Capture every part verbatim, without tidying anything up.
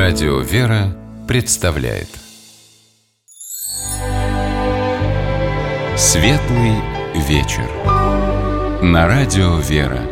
Радио «Вера» представляет Светлый вечер на Радио «Вера».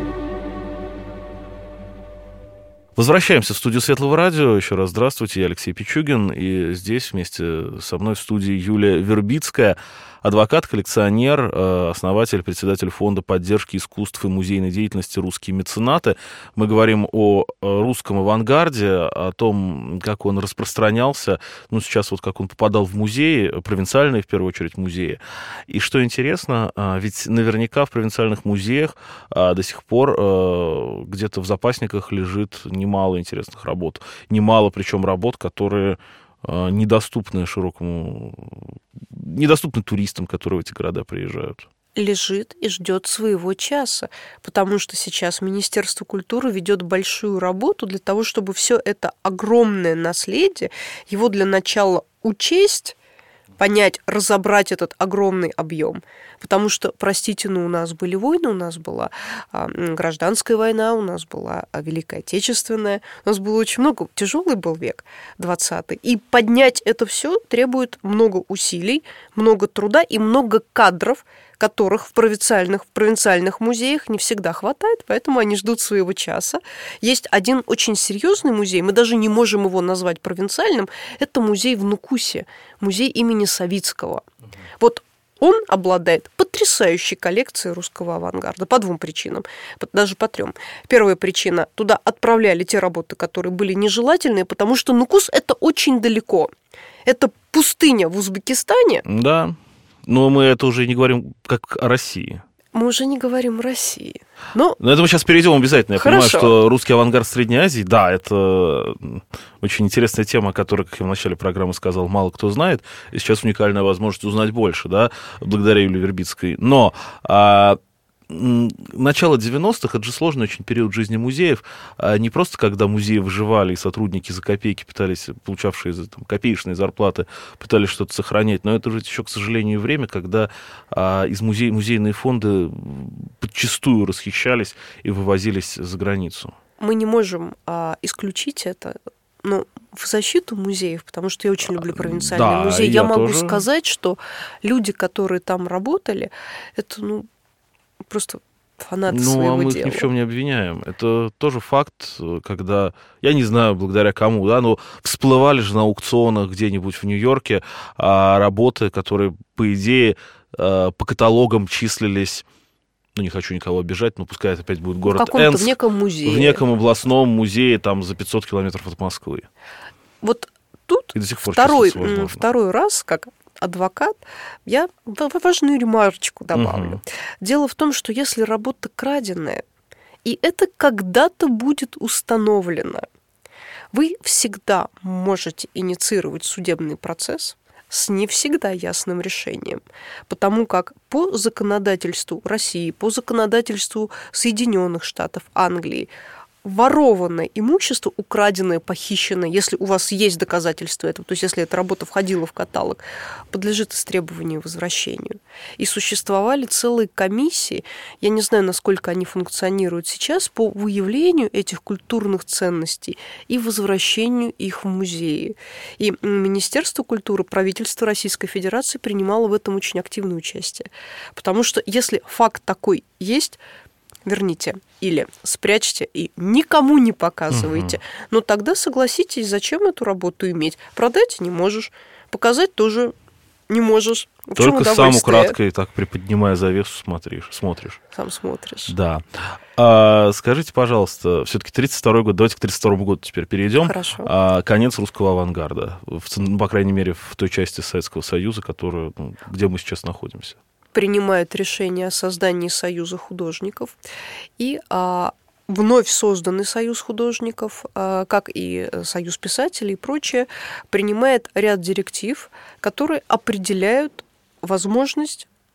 Возвращаемся в студию Светлого радио. Еще раз здравствуйте, я Алексей Пичугин. И здесь вместе со мной в студии Юлия Вербицкая, адвокат, коллекционер, основатель, председатель фонда поддержки искусств и музейной деятельности «Русские меценаты». Мы говорим о русском авангарде, о том, как он распространялся, ну, сейчас вот как он попадал в музеи, провинциальные, в первую очередь, музеи. И что интересно, ведь наверняка в провинциальных музеях до сих пор где-то в запасниках лежит немало интересных работ. Немало, причем, работ, которые недоступны широкому, недоступны туристам, которые в эти города приезжают. Лежит и ждет своего часа, потому что сейчас Министерство культуры ведет большую работу для того, чтобы все это огромное наследие, его для начала учесть, понять, разобрать этот огромный объем. Потому что, простите, ну, у нас были войны, у нас была а, гражданская война, у нас была а, Великая Отечественная, у нас было очень много, тяжелый был век двадцатый. И поднять это все требует много усилий, много труда и много кадров, которых в провинциальных, в провинциальных музеях не всегда хватает, поэтому они ждут своего часа. Есть один очень серьезный музей, мы даже не можем его назвать провинциальным, это музей в Нукусе, музей имени Савицкого. Вот он обладает потрясающей коллекцией русского авангарда по двум причинам, даже по трем. Первая причина – туда отправляли те работы, которые были нежелательные, потому что Нукус – это очень далеко. Это пустыня в Узбекистане. Да, но мы это уже не говорим как о России. Мы уже не говорим о России. Но, Но это мы сейчас перейдем обязательно. Я Хорошо. понимаю, что русский авангард Средней Азии, да, это очень интересная тема, которую, как я в начале программы сказал, мало кто знает. И сейчас уникальная возможность узнать больше, да, благодаря Юлии Вербицкой. Но а, начало девяностых – это же сложный очень период жизни музеев. А не просто когда музеи выживали, и сотрудники за копейки пытались, получавшие там, копеечные зарплаты, пытались что-то сохранять. Но это же еще, к сожалению, время, когда а, из музей, музейные фонды подчастую расхищались и вывозились за границу. Мы не можем а, исключить это. Но в защиту музеев, потому что я очень люблю провинциальные да, музеи, я, я могу тоже. сказать, что люди, которые там работали, это, ну, просто фанаты ну, своего а мы дела. их ни в чем не обвиняем. Это тоже факт, когда, я не знаю, благодаря кому, да, но всплывали же на аукционах где-нибудь в Нью-Йорке а, работы, которые, по идее, а, по каталогам числились, ну, не хочу никого обижать, но пускай это опять будет город в каком-то, Энск, в неком музее. в неком областном музее там за пятьсот километров от Москвы. Вот тут И до сих пор второй, числится, возможно. второй раз, как адвокат, я важную ремарочку добавлю. Угу. Дело в том, что если работа краденая, и это когда-то будет установлено, вы всегда можете инициировать судебный процесс с не всегда ясным решением, потому как по законодательству России, по законодательству Соединенных Штатов, Англии, ворованное имущество, украденное, похищенное, если у вас есть доказательства этого, то есть если эта работа входила в каталог, подлежит истребованию и возвращению. И существовали целые комиссии, я не знаю, насколько они функционируют сейчас, по выявлению этих культурных ценностей и возвращению их в музеи. И Министерство культуры, правительство Российской Федерации принимало в этом очень активное участие. Потому что если факт такой есть, верните или спрячьте и никому не показывайте. Угу. Но тогда согласитесь, зачем эту работу иметь. Продать не можешь, показать тоже не можешь. В Только сам украдкой, так приподнимая завесу, смотришь. смотришь. Сам смотришь. Да. А, скажите, пожалуйста, все-таки тридцать второй год, давайте к тридцать второму году теперь перейдем. Хорошо. А, конец русского авангарда, в, по крайней мере, в той части Советского Союза, которая, ну, где мы сейчас находимся. Принимают решение о создании Союза художников, и а, вновь созданный Союз художников, а, как и Союз писателей и прочее, принимает ряд директив, которые определяют возможность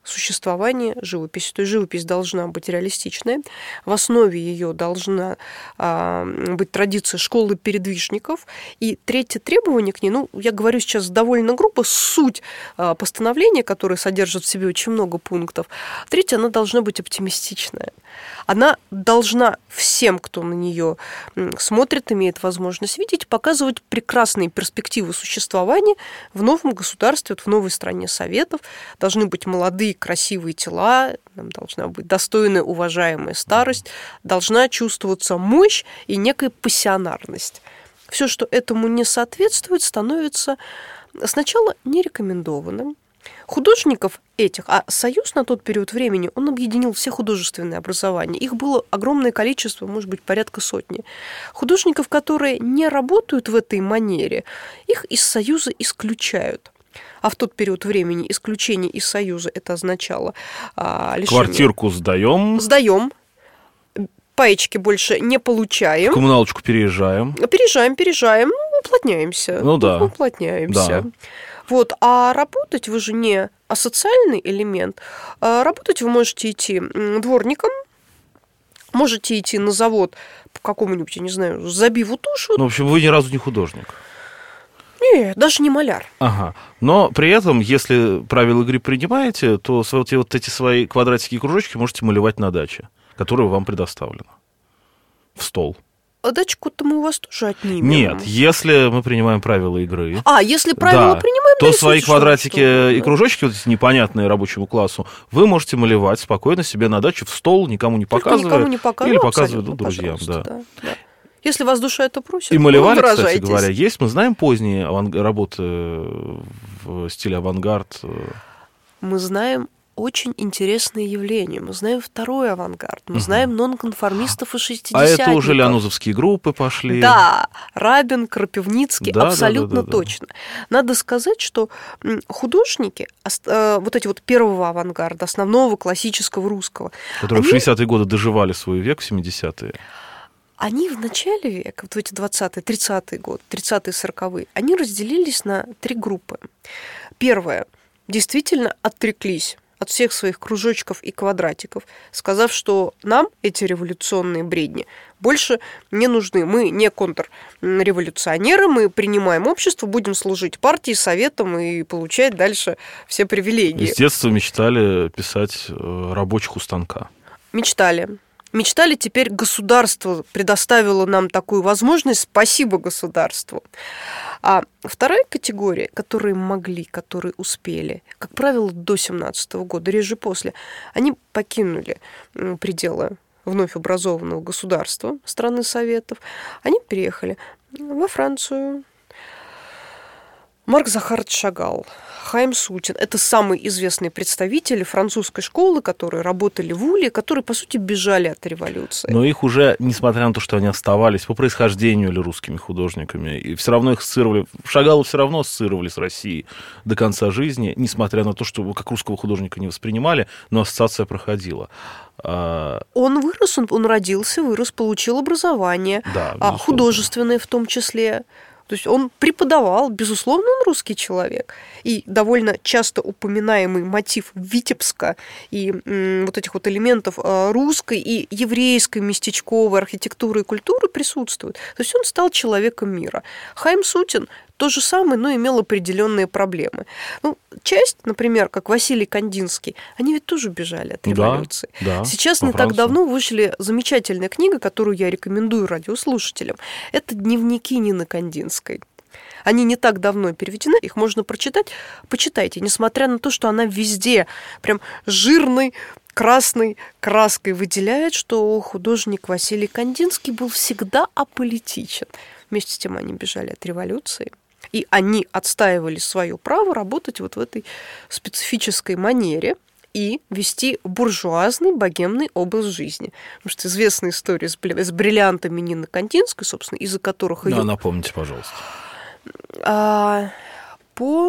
существования живописи. То есть живопись должна быть реалистичной, в основе ее должна а, быть традиция школы передвижников. И третье требование к ней, ну, я говорю сейчас довольно грубо, суть а, постановления, которое содержит в себе очень много пунктов. Третье, она должна быть оптимистичная. Она должна всем, кто на нее смотрит, имеет возможность видеть, показывать прекрасные перспективы существования в новом государстве, в новой стране Советов. Должны быть молодые, красивые тела, должна быть достойная, уважаемая старость, должна чувствоваться мощь и некая пассионарность. Все, что этому не соответствует, становится сначала нерекомендованным. Художников этих, а Союз на тот период времени, он объединил все художественные образования. Их было огромное количество, может быть, порядка сотни. Художников, которые не работают в этой манере, их из Союза исключают. А в тот период времени исключение из Союза это означало а, лишение. Квартирку сдаем. Сдаем. Паечки больше не получаем. В коммуналочку переезжаем. Переезжаем, переезжаем, ну, уплотняемся. Ну да. Уплотняемся. Да. Вот. А работать вы же не асоциальный элемент. А работать вы можете идти дворником, можете идти на завод по какому-нибудь, я не знаю, забиву тушу. Ну, в общем, вы ни разу не художник. Нет, даже не маляр. Ага. Но при этом, если правила игры принимаете, то вот, вот эти свои квадратики и кружочки можете малевать на даче, которая вам предоставлена. В стол. А дачку-то мы у вас тоже отнимем. Нет, если мы принимаем правила игры. А, если правила да, принимаем, то да, свои квадратики что, и кружочки, вот эти непонятные рабочему классу, вы можете малевать спокойно себе на даче в стол, никому не показывая. Никому не показывая. Или показывая друзьям. Да. Да, да. Если вас душа это просит, и малевали, ну, кстати говоря, есть, мы знаем поздние аванг... работы в стиле авангард. Мы знаем очень интересное явление. Мы знаем второй авангард. Мы угу. знаем нонконформистов и шестидесятников. А это уже леонузовские группы пошли. Да, Рабин, Крапивницкий, да, абсолютно да, да, да, точно. Да. Надо сказать, что художники, вот эти вот первого авангарда, основного классического русского, которые они... в шестидесятые годы доживали свой век, в семидесятые. Они в начале века, вот в эти двадцатые, тридцатые годы, тридцатые, сороковые, они разделились на три группы. Первая действительно отреклись от всех своих кружочков и квадратиков, сказав, что нам эти революционные бредни больше не нужны. Мы не контрреволюционеры, мы принимаем общество, будем служить партии, советам и получать дальше все привилегии. С детства мечтали писать рабочих у станка. Мечтали. Мечтали, теперь государство предоставило нам такую возможность, спасибо государству. А вторая категория, которые могли, которые успели, как правило, до семнадцатого года, реже после, они покинули пределы вновь образованного государства, страны Советов, они переехали во Францию. Марк Захарович Шагал, Хайм Сутин – это самые известные представители французской школы, которые работали в Улье, которые, по сути, бежали от революции. Но их уже, несмотря на то, что они оставались по происхождению или русскими художниками, и все равно их ассоциировали, Шагала все равно ассоциировали с Россией до конца жизни, несмотря на то, что как русского художника не воспринимали, но ассоциация проходила. Он вырос, он, он родился, вырос, получил образование, да, художественное в том числе. То есть он преподавал, безусловно, он русский человек. И довольно часто упоминаемый мотив Витебска и м, вот этих вот элементов русской и еврейской местечковой архитектуры и культуры присутствуют. То есть он стал человеком мира. Хайм Сутин то же самое, но имел определенные проблемы. Ну, часть, например, как Василий Кандинский, они ведь тоже бежали от революции. Да, да, Сейчас не так давно вышли замечательная книга, которую я рекомендую радиослушателям. Это «Дневники Нины Кандинской». Они не так давно переведены, их можно прочитать. Почитайте, несмотря на то, что она везде прям жирной, красной краской выделяет, что художник Василий Кандинский был всегда аполитичен. Вместе с тем они бежали от революции. И они отстаивали свое право работать вот в этой специфической манере и вести буржуазный богемный образ жизни. Потому что известная история с бриллиантами Нины Кандинской, собственно, из-за которых ее... Да, напомните, пожалуйста. А, по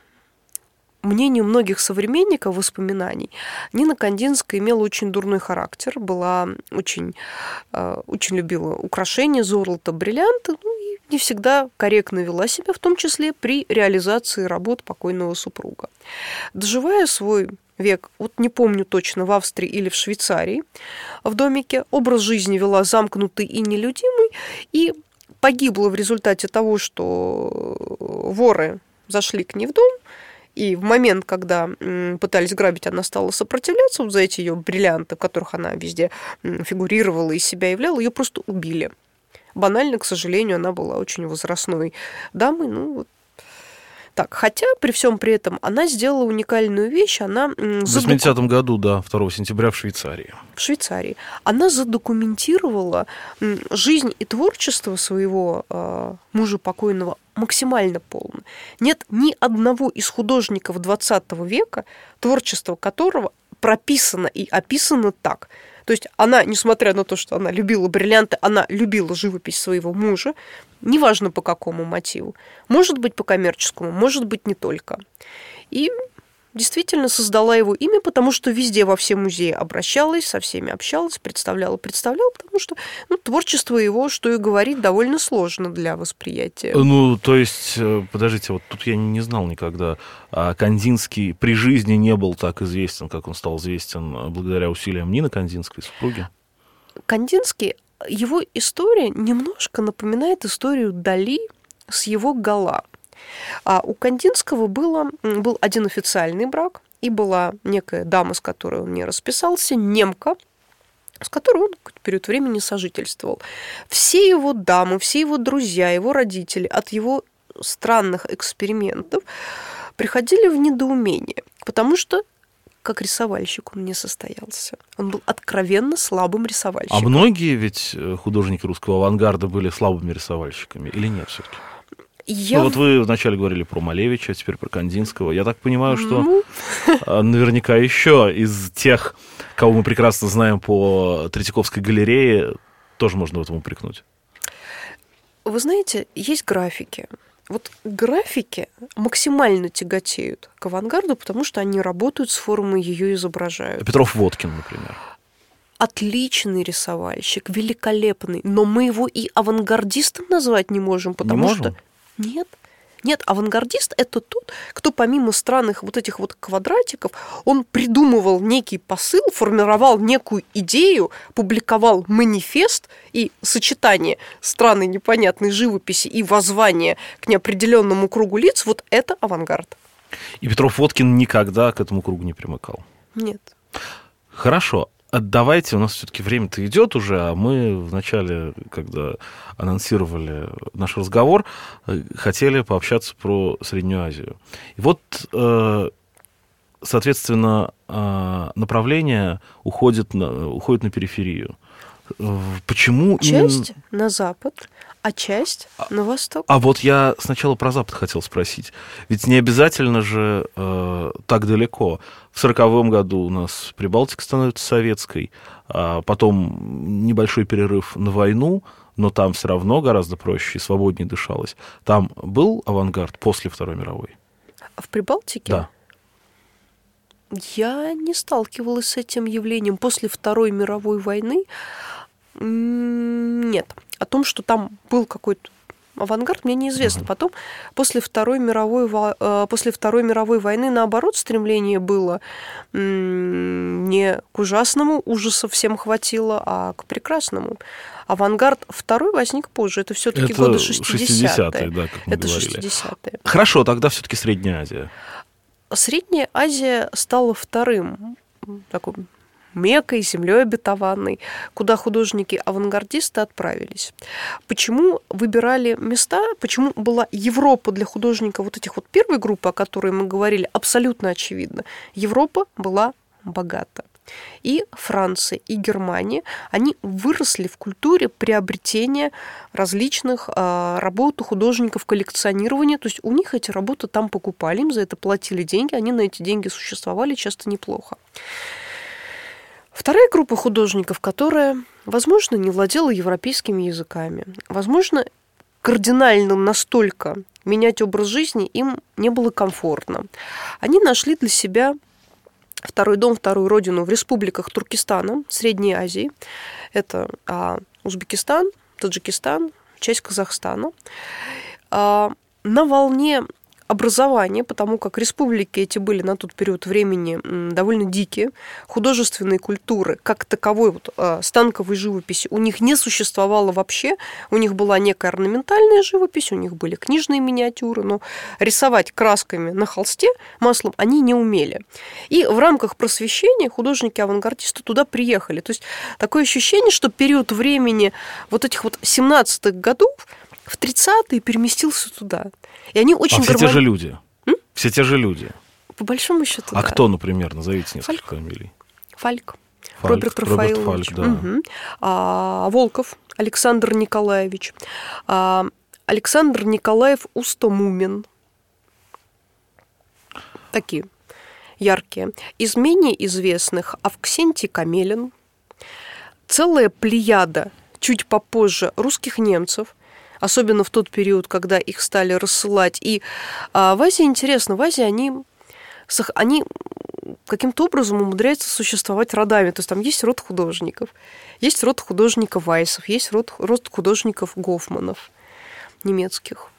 мнению многих современников воспоминаний, Нина Кандинская имела очень дурной характер, была очень, очень любила украшения, золото, бриллианты, ну, и не всегда корректно вела себя, в том числе при реализации работ покойного супруга. Доживая свой век, вот не помню точно, в Австрии или в Швейцарии, в домике. Образ жизни вела замкнутый и нелюдимый, и погибла в результате того, что воры зашли к ней в дом, и в момент, когда пытались грабить, она стала сопротивляться, вот за эти ее бриллианты, в которых она везде фигурировала и себя являла, ее просто убили. Банально, к сожалению, она была очень возрастной дамой, ну вот. Так, хотя при всем при этом она сделала уникальную вещь, она... В восьмидесятом году, да, второго сентября в Швейцарии. В Швейцарии. Она задокументировала жизнь и творчество своего э, мужа покойного максимально полно. Нет ни одного из художников двадцатого века, творчество которого прописано и описано так. То есть она, несмотря на то, что она любила бриллианты, она любила живопись своего мужа, неважно по какому мотиву. Может быть, по коммерческому, может быть, не только. И действительно создала его имя, потому что везде во все музеи обращалась, со всеми общалась, представляла, представляла, потому что ну, творчество его, что и говорить, довольно сложно для восприятия. Ну, то есть, подождите, вот тут я не знал никогда, а Кандинский при жизни не был так известен, как он стал известен благодаря усилиям Нины Кандинской, супруги? Кандинский, его история немножко напоминает историю Дали с его Гала. А у Кандинского было, был один официальный брак, и была некая дама, с которой он не расписался, немка, с которой он какой-то период времени сожительствовал. Все его дамы, все его друзья, его родители от его странных экспериментов приходили в недоумение, потому что как рисовальщик он не состоялся. Он был откровенно слабым рисовальщиком. А многие ведь художники русского авангарда были слабыми рисовальщиками или нет все-таки? Я... Ну, вот вы вначале говорили про Малевича, теперь про Кандинского. Я так понимаю, что ну... наверняка еще из тех, кого мы прекрасно знаем по Третьяковской галерее, тоже можно в этом упрекнуть. Вы знаете, есть графики. Вот графики максимально тяготеют к авангарду, потому что они работают с формой, ее изображают. Петров-Водкин, например. Отличный рисовальщик, великолепный, но мы его и авангардистом назвать не можем, потому не можем? что... Нет. Нет, авангардист – это тот, кто помимо странных вот этих вот квадратиков, он придумывал некий посыл, формировал некую идею, публиковал манифест, и сочетание странной непонятной живописи и воззвания к неопределенному кругу лиц – вот это авангард. И Петров-Водкин никогда к этому кругу не примыкал? Нет. Хорошо. Давайте, у нас все-таки время-то идет уже, а мы вначале, когда анонсировали наш разговор, хотели пообщаться про Среднюю Азию. И вот, соответственно, направление уходит на, уходит на периферию. Почему часть именно... на запад, а часть на восток. А вот я сначала про Запад хотел спросить. Ведь не обязательно же э, так далеко. В сороковом году у нас Прибалтика становится советской, а потом небольшой перерыв на войну, но там все равно гораздо проще и свободнее дышалось. Там был авангард после Второй мировой? В Прибалтике? Да. Я не сталкивалась с этим явлением. После Второй мировой войны нет. О том, что там был какой-то авангард, мне неизвестно. Потом, после Второй мировой, после Второй мировой войны, наоборот, стремление было не к ужасному, ужаса всем хватило, а к прекрасному. Авангард второй возник позже. Это все-таки это годы шестидесятые. шестидесятые, да, как мы Это говорили. шестидесятые. Хорошо, тогда все-таки Средняя Азия. Средняя Азия стала вторым таким Меккой, землей обетованной, куда художники-авангардисты отправились. Почему выбирали места, почему была Европа для художников вот этих вот первой группы, о которой мы говорили, абсолютно очевидно. Европа была богата. И Франция, и Германия, они выросли в культуре приобретения различных э, работ у художников, коллекционирования. То есть у них эти работы там покупали, им за это платили деньги, они на эти деньги существовали часто неплохо. Вторая группа художников, которая, возможно, не владела европейскими языками, возможно, кардинально настолько менять образ жизни им не было комфортно. Они нашли для себя второй дом, вторую родину в республиках Туркестана, Средней Азии. Это а, Узбекистан, Таджикистан, часть Казахстана. А, на волне образование, потому как республики эти были на тот период времени довольно дикие, художественной культуры, как таковой вот, станковой живописи у них не существовало вообще, у них была некая орнаментальная живопись, у них были книжные миниатюры, но рисовать красками на холсте маслом они не умели. И в рамках просвещения художники-авангардисты туда приехали. То есть такое ощущение, что период времени вот этих вот семнадцатых годов в тридцатые переместился туда. И они очень а все гармони... те же люди? М? Все те же люди? По большому счету, А да. кто, например, назовите несколько Фальк. фамилий? Фальк. Фальк. Роберт Рафаэлович. Роберт Фальк, да. Угу. А, Волков Александр Николаевич. А, Александр Николаев Устомумин. Такие яркие. Из менее известных Авксентий Камелин. Целая плеяда чуть попозже русских немцев, особенно в тот период, когда их стали рассылать. И а, в Азии, интересно, в Азии они, они каким-то образом умудряются существовать родами. То есть там есть род художников, есть род художников Вайсов, есть род, род художников Гофманов немецких.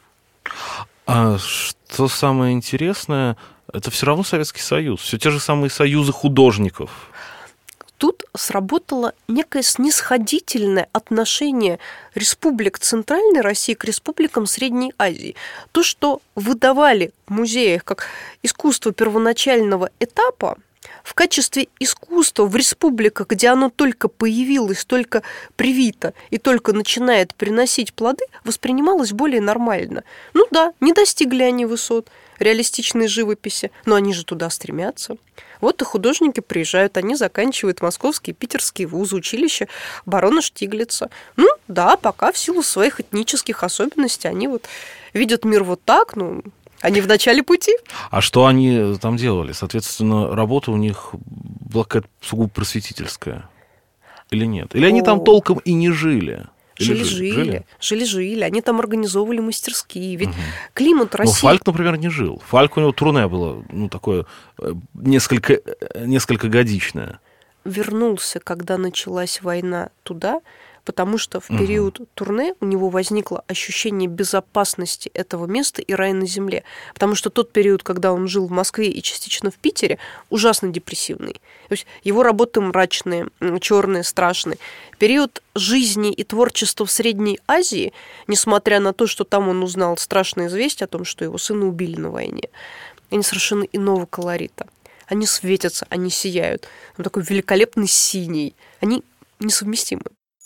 А что самое интересное, это все равно Советский Союз, все те же самые союзы художников. Тут сработало некое снисходительное отношение республик Центральной России к республикам Средней Азии. То, что выдавали в музеях как искусство первоначального этапа, в качестве искусства в республиках, где оно только появилось, только привито и только начинает приносить плоды, воспринималось более нормально. Ну да, не достигли они высот реалистичной живописи, но они же туда стремятся. Вот и художники приезжают, они заканчивают московские, питерские вузы, училища барона Штиглица. Ну да, пока в силу своих этнических особенностей они вот видят мир вот так, ну, они в начале пути. А что они там делали? Соответственно, работа у них была какая-то сугубо просветительская? Или нет? Или они О. там толком и не жили? Жили-жили, жили-жили, они там организовывали мастерские, ведь угу. климат России... Но Фальк, например, не жил. Фальк, у него турне было, ну, такое несколько, несколько годичное. Вернулся, когда началась война, туда, потому что в период угу. турне у него возникло ощущение безопасности этого места и рая на земле. Потому что тот период, когда он жил в Москве и частично в Питере, ужасно депрессивный. То есть его работы мрачные, черные, страшные. Период жизни и творчества в Средней Азии, несмотря на то, что там он узнал страшное известие о том, что его сына убили на войне, они совершенно иного колорита. Они светятся, они сияют. Он такой великолепный синий. Они несовместимы.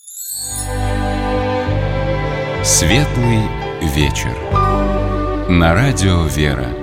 Светлый вечер. На радио «Вера».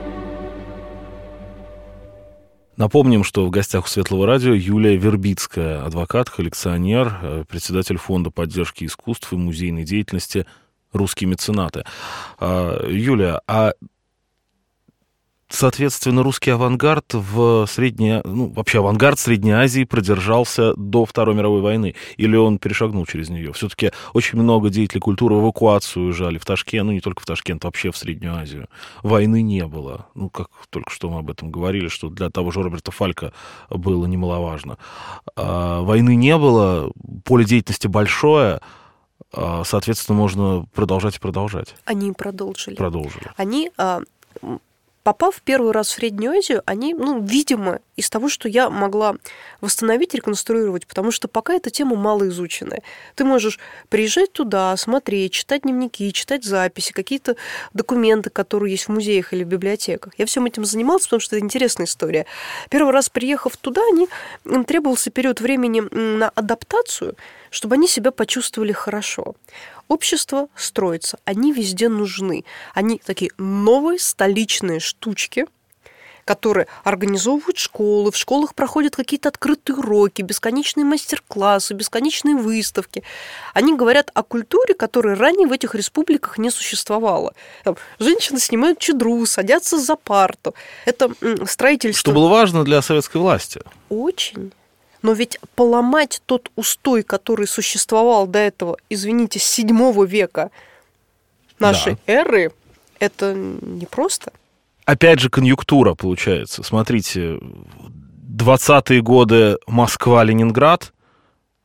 Напомним, что в гостях у Светлого радио Юлия Вербицкая, адвокат, коллекционер, председатель Фонда поддержки искусств и музейной деятельности «Русские меценаты». Юлия, а соответственно, русский авангард в Средней... Ну, вообще авангард Средней Азии продержался до Второй мировой войны? Или он перешагнул через нее? Все-таки очень много деятелей культуры в эвакуацию уезжали в Ташкент, ну, не только в Ташкент, вообще в Среднюю Азию. Войны не было. Ну, как только что мы об этом говорили, что для того же Роберта Фалька было немаловажно. А, войны не было, поле деятельности большое, а, соответственно, можно продолжать и продолжать. Они продолжили. Продолжили. Они... А... Попав первый раз в Среднюю Азию, они, ну, видимо, из того, что я могла восстановить, реконструировать, потому что пока эта тема мало изученная. Ты можешь приезжать туда, смотреть, читать дневники, читать записи, какие-то документы, которые есть в музеях или в библиотеках. Я всем этим занималась, потому что это интересная история. Первый раз приехав туда, они, им требовался период времени на адаптацию, чтобы они себя почувствовали хорошо. Общество строится, они везде нужны. Они такие новые столичные штучки, которые организовывают школы, в школах проходят какие-то открытые уроки, бесконечные мастер-классы, бесконечные выставки. Они говорят о культуре, которая ранее в этих республиках не существовала. Там, женщины снимают чадру, садятся за парту. Это строительство... Что было важно для советской власти. Очень. Но ведь поломать тот устой, который существовал до этого, извините, с седьмого века нашей да. эры, это непросто. Опять же, конъюнктура получается. Смотрите, двадцатые годы Москва-Ленинград,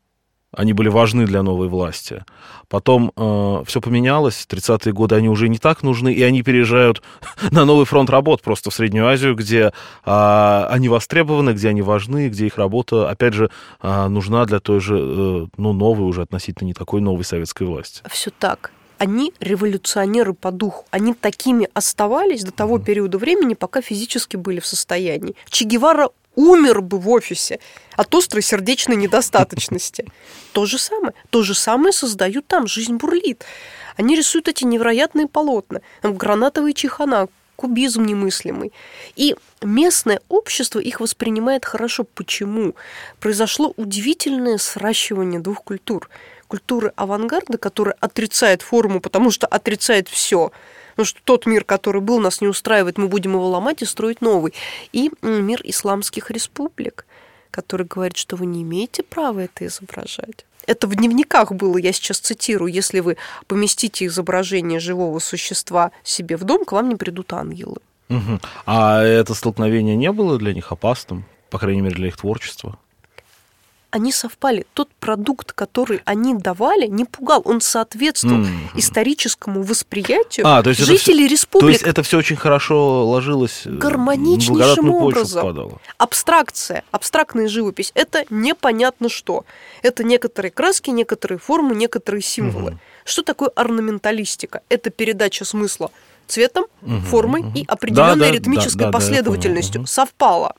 они были важны для новой власти. Потом э, все поменялось, тридцатые годы они уже не так нужны, и они переезжают на новый фронт работ просто в Среднюю Азию, где э, они востребованы, где они важны, где их работа, опять же, э, нужна для той же, э, ну, новой уже относительно не такой новой советской власти. Все так. Они революционеры по духу. Они такими оставались до того периода времени, пока физически были в состоянии. Че Гевара умер бы в офисе от острой сердечной недостаточности. То же самое. То же самое создают там. Жизнь бурлит. Они рисуют эти невероятные полотна. Гранатовые чехана, кубизм немыслимый. И местное общество их воспринимает хорошо. Почему? Произошло удивительное сращивание двух культур. Культуры авангарда, которая отрицает форму, потому что отрицает все. Потому что тот мир, который был, нас не устраивает, мы будем его ломать и строить новый. И мир исламских республик, который говорит, что вы не имеете права это изображать. Это в дневниках было, я сейчас цитирую, если вы поместите изображение живого существа себе в дом, к вам не придут ангелы. Угу. А это столкновение не было для них опасным, по крайней мере, для их творчества? Они совпали. Тот продукт, который они давали, не пугал. Он соответствовал mm-hmm. историческому восприятию а, то есть жителей это, республик. То есть это все очень хорошо ложилось, гармоничнейшим образом. Абстракция, абстрактная живопись – это непонятно что. Это некоторые краски, некоторые формы, некоторые символы. Mm-hmm. Что такое орнаменталистика? Это передача смысла цветом, mm-hmm. формой mm-hmm. и определенной да, ритмической да, да, последовательностью. Да, совпало.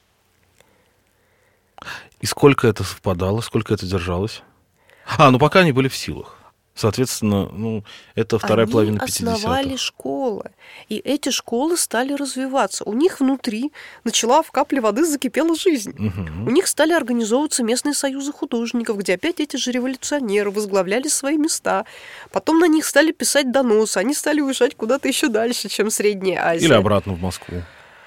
И сколько это совпадало, сколько это держалось? А, ну пока они были в силах. Соответственно, ну, это вторая они половина пятидесятых. Они основали школы, и эти школы стали развиваться. У них внутри начала в капле воды закипела жизнь. Угу. У них стали организовываться местные союзы художников, где опять эти же революционеры возглавляли свои места. Потом на них стали писать доносы, они стали уезжать куда-то еще дальше, чем Средняя Азия. Или обратно в Москву.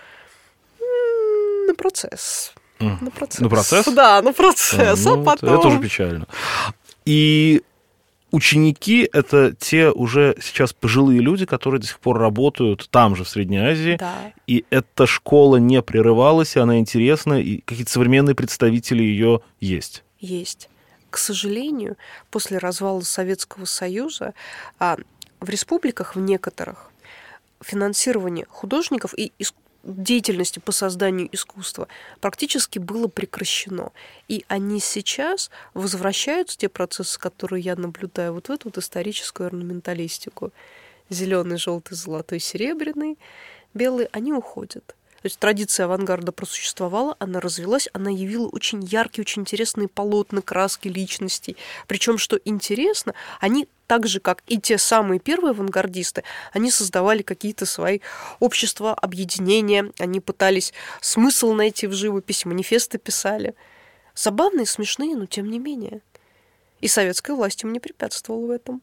На процесс. Mm. На процесс. На процесс? Да, на процесс, а, ну, а потом... Это уже печально. И ученики — это те уже сейчас пожилые люди, которые до сих пор работают там же, в Средней Азии. Да. И эта школа не прерывалась, и она интересна, и какие-то современные представители ее есть. Есть. К сожалению, после развала Советского Союза а, в республиках, в некоторых, финансирование художников и искусства, деятельности по созданию искусства практически было прекращено. И они сейчас возвращаются, те процессы, которые я наблюдаю, вот в эту вот историческую орнаменталистику. Зеленый, желтый, золотой, серебряный, белый, они уходят. То есть традиция авангарда просуществовала, она развилась, она явила очень яркие, очень интересные полотна, краски личностей. Причем, что интересно, они так же, как и те самые первые авангардисты, они создавали какие-то свои общества, объединения, они пытались смысл найти в живописи, манифесты писали. Забавные, смешные, но тем не менее. И советская власть им не препятствовала в этом.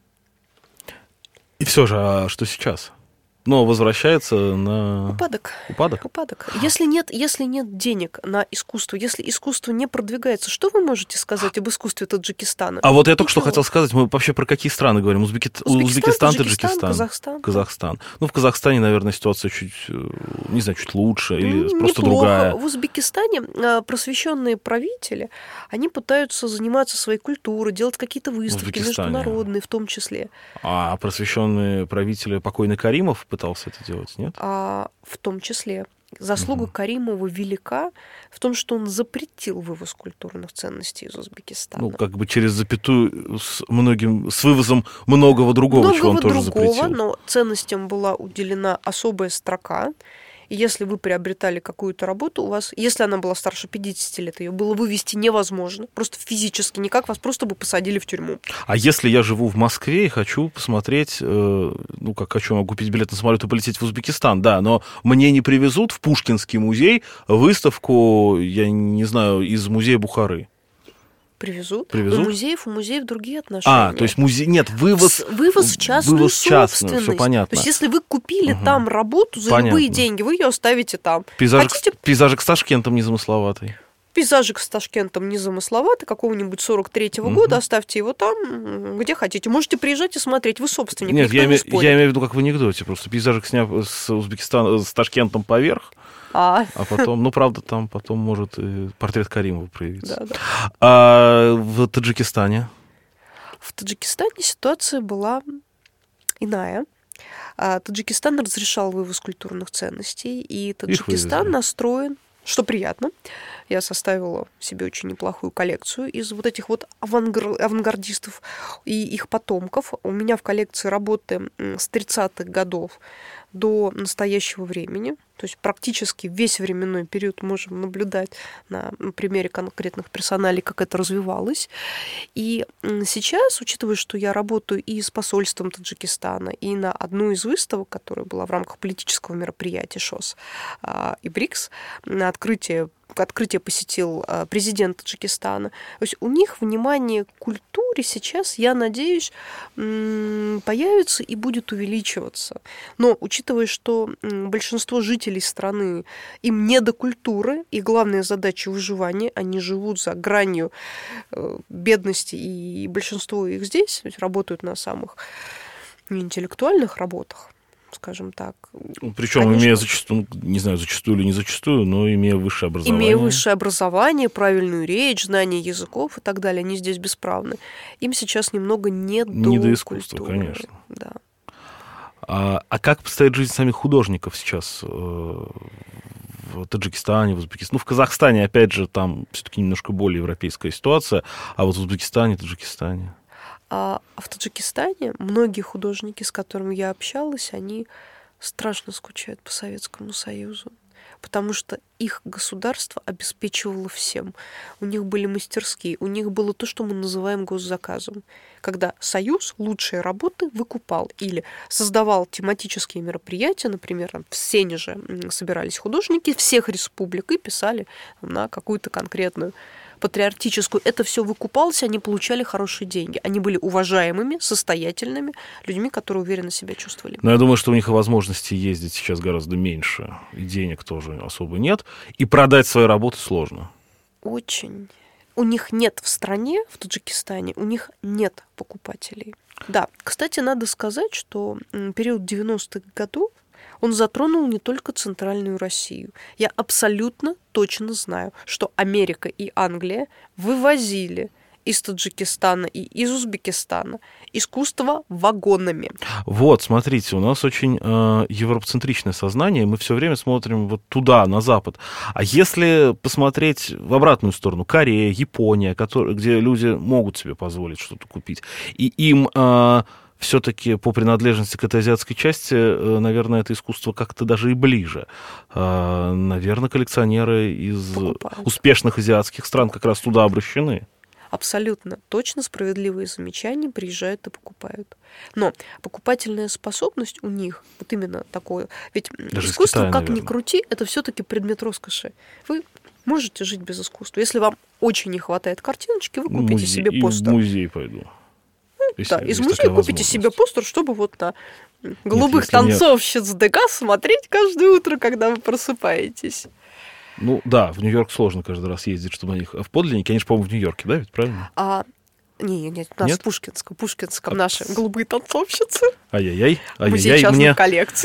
И все же, а что сейчас? Но возвращается на... Упадок. Упадок? Упадок. Если нет, если нет денег на искусство, если искусство не продвигается, что вы можете сказать об искусстве Таджикистана? А вот я только что хотел сказать, мы вообще про какие страны говорим? Узбеки... Узбекистан, Узбекистан, Таджикистан, Таджикистан, Казахстан. Казахстан. Ну, в Казахстане, наверное, ситуация чуть, не знаю, чуть лучше или Неплохо. просто другая. В Узбекистане просвещенные правители, они пытаются заниматься своей культурой, делать какие-то выставки международные в том числе. А просвещенные правители, покойный Каримов, пытался это делать, нет? А, в том числе. Заслуга угу. Каримова велика в том, что он запретил вывоз культурных ценностей из Узбекистана. Ну, как бы через запятую с многим, с вывозом многого другого, многого чего он тоже другого, запретил. Но ценностям была уделена особая строка. И если вы приобретали какую-то работу, у вас, если она была старше пятидесяти лет, ее было вывести невозможно, просто физически никак, вас просто бы посадили в тюрьму. А если я живу в Москве и хочу посмотреть, э, ну, как хочу, могу купить билет на самолет и полететь в Узбекистан, да, но мне не привезут в Пушкинский музей выставку, я не знаю, из музея Бухары. Привезут. Привезут. У музеев, у музеев другие отношения. А, то есть музей... Нет, вывоз... С, вывоз в частную вывоз собственность. Частную, все понятно. То есть если вы купили угу. там работу за понятно. любые деньги, вы ее оставите там. Пейзажик, Хотите... пейзажик с Ташкентом незамысловатый. Пейзажик с Ташкентом незамысловатый, какого-нибудь сорок третьего угу. года, оставьте его там, где хотите. Можете приезжать и смотреть, вы собственник, Нет, никто я, не име... спорит. я имею в виду, как в анекдоте, просто пейзажик сняв с Узбекистана, с Ташкентом поверх, А. а потом, ну, правда, там потом может и портрет Каримова проявиться. Да, да. А в Таджикистане? В Таджикистане ситуация была иная. Таджикистан разрешал вывоз культурных ценностей, и Таджикистан настроен, что приятно. Я составила себе очень неплохую коллекцию из вот этих вот авангар- авангардистов и их потомков. У меня в коллекции работы с тридцатых годов до настоящего времени. То есть практически весь временной период можем наблюдать на примере конкретных персоналей, как это развивалось. И сейчас, учитывая, что я работаю и с посольством Таджикистана, и на одну из выставок, которая была в рамках политического мероприятия ШОС и БРИКС, на открытие Открытие посетил президент Таджикистана. То есть у них внимание к культуре сейчас, я надеюсь, появится и будет увеличиваться. Но учитывая, что большинство жителей страны, им не до культуры, и главная задача выживания, они живут за гранью бедности, и большинство их здесь, то есть работают на самых неинтеллектуальных работах, скажем так. Причем, конечно, имея зачастую, не знаю, зачастую или не зачастую, но имея высшее образование. Имея высшее образование, правильную речь, знание языков и так далее, они здесь бесправны. Им сейчас немного не до, не до искусства, культуры. Конечно. Да. А, а как обстоит жизнь самих художников сейчас э, в Таджикистане, в Узбекистане? Ну, в Казахстане, опять же, там все-таки немножко более европейская ситуация, а вот в Узбекистане, Таджикистане... А в Таджикистане многие художники, с которыми я общалась, они страшно скучают по Советскому Союзу, потому что их государство обеспечивало всем. У них были мастерские, у них было то, что мы называем госзаказом, когда Союз лучшие работы выкупал или создавал тематические мероприятия, например, в Сене же собирались художники всех республик и писали на какую-то конкретную патриотическую. Это все выкупалось, они получали хорошие деньги. Они были уважаемыми, состоятельными людьми, которые уверенно себя чувствовали. Но я думаю, что у них и возможности ездить сейчас гораздо меньше, и денег тоже особо нет, и продать свои работы сложно. Очень. У них нет в стране, в Таджикистане, у них нет покупателей. Да, кстати, надо сказать, что период девяностых годов он затронул не только Центральную Россию. Я абсолютно точно знаю, что Америка и Англия вывозили из Таджикистана и из Узбекистана искусство вагонами. Вот, смотрите, у нас очень э, европоцентричное сознание, мы все время смотрим вот туда, на Запад. А если посмотреть в обратную сторону, Корея, Япония, которые, где люди могут себе позволить что-то купить, и им... Э, все-таки по принадлежности к этой азиатской части, наверное, это искусство как-то даже и ближе. Наверное, коллекционеры из Покупают. успешных азиатских стран как раз туда обращены. Абсолютно точно справедливые замечания, приезжают и покупают. Но покупательная способность у них, вот именно такое, ведь даже искусство, Китая, как наверное. ни крути, это все-таки предмет роскоши. Вы можете жить без искусства. Если вам очень не хватает картиночки, вы купите музей, себе постер. И в музей пойду. Если, да, из музея купите себе постер, чтобы вот на голубых Нет, танцовщиц нет... ДК смотреть каждое утро, когда вы просыпаетесь. Ну да, в Нью-Йорк сложно каждый раз ездить, чтобы на них... В подлиннике, они же, по-моему, в Нью-Йорке, да, ведь правильно? А, не, нет, у нас нет? в Пушкинском, Пушкинском а... наши голубые танцовщицы. Ай-яй-яй, ай-яй-яй. Музей частных мне... коллекций.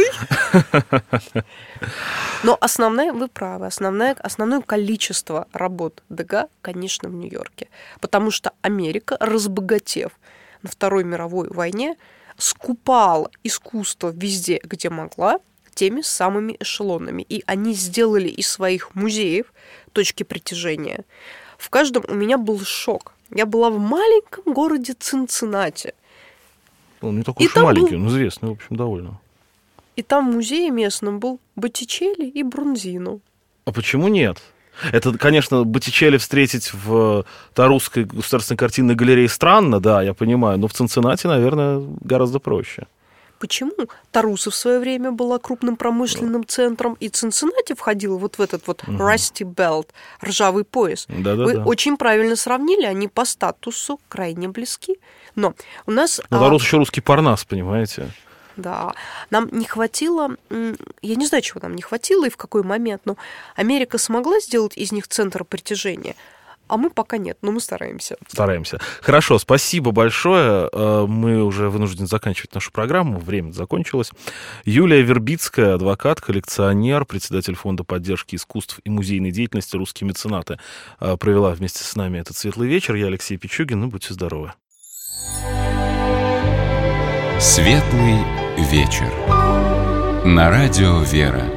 Но основная, вы правы, основное, основное количество работ Дега, конечно, в Нью-Йорке. Потому что Америка, разбогатев на Второй мировой войне, скупала искусство везде, где могла, теми самыми эшелонами. И они сделали из своих музеев точки притяжения. В каждом у меня был шок. Я была в маленьком городе Цинциннати. Он не такой уж и маленький, был... он известный, в общем, довольно. И там в музее местном был Боттичелли и Брунзино. А почему нет? Это, конечно, Боттичелли встретить в Тарусской государственной картинной галерее странно, да, я понимаю, но в Цинциннати, наверное, гораздо проще. Почему? Таруса в свое время была крупным промышленным да. центром, и Цинциннати входила вот в этот вот угу. Rusty Belt, ржавый пояс. Да-да-да. Вы очень правильно сравнили, они по статусу крайне близки. Но у нас... Но Тарус а... еще русский Парнас, понимаете? Да, нам не хватило, я не знаю, чего нам не хватило и в какой момент, но Америка смогла сделать из них центр притяжения, а мы пока нет, но мы стараемся. Стараемся. Хорошо, спасибо большое. Мы уже вынуждены заканчивать нашу программу, время закончилось. Юлия Вербицкая, адвокат, коллекционер, председатель Фонда поддержки искусств и музейной деятельности «Русские меценаты», провела вместе с нами этот светлый вечер. Я Алексей Пичугин, ну, будьте здоровы. Светлый вечер. На радио «Вера».